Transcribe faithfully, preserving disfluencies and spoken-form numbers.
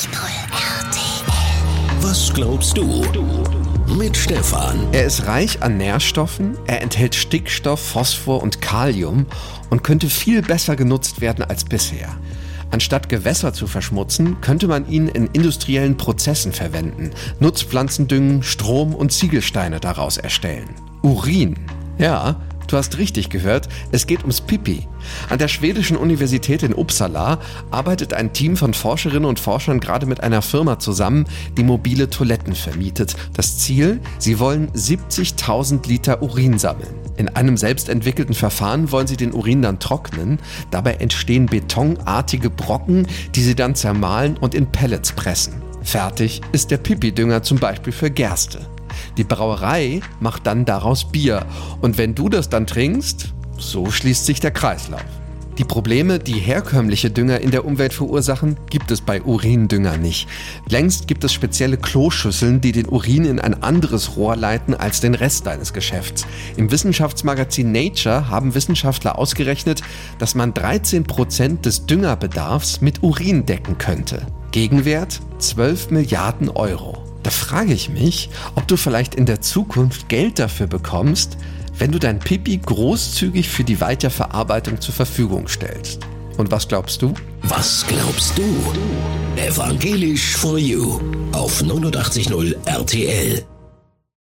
R T L. Was glaubst du? Mit Stefan. Er ist reich an Nährstoffen, er enthält Stickstoff, Phosphor und Kalium und könnte viel besser genutzt werden als bisher. Anstatt Gewässer zu verschmutzen, könnte man ihn in industriellen Prozessen verwenden, Nutzpflanzen düngen, Strom und Ziegelsteine daraus erstellen. Urin. Ja, du hast richtig gehört, es geht ums Pipi. An der schwedischen Universität in Uppsala arbeitet ein Team von Forscherinnen und Forschern gerade mit einer Firma zusammen, die mobile Toiletten vermietet. Das Ziel? Sie wollen siebzigtausend Liter Urin sammeln. In einem selbstentwickelten Verfahren wollen sie den Urin dann trocknen. Dabei entstehen betonartige Brocken, die sie dann zermahlen und in Pellets pressen. Fertig ist der Pipi-Dünger zum Beispiel für Gerste. Die Brauerei macht dann daraus Bier. Und wenn du das dann trinkst, so schließt sich der Kreislauf. Die Probleme, die herkömmliche Dünger in der Umwelt verursachen, gibt es bei Urindünger nicht. Längst gibt es spezielle Kloschüsseln, die den Urin in ein anderes Rohr leiten als den Rest deines Geschäfts. Im Wissenschaftsmagazin Nature haben Wissenschaftler ausgerechnet, dass man dreizehn Prozent des Düngerbedarfs mit Urin decken könnte. Gegenwert zwölf Milliarden Euro. Da frage ich mich, ob du vielleicht in der Zukunft Geld dafür bekommst, wenn du dein Pipi großzügig für die Weiterverarbeitung zur Verfügung stellst. Und was glaubst du? Was glaubst du? Evangelisch for You auf neunundachtzig Komma null R T L.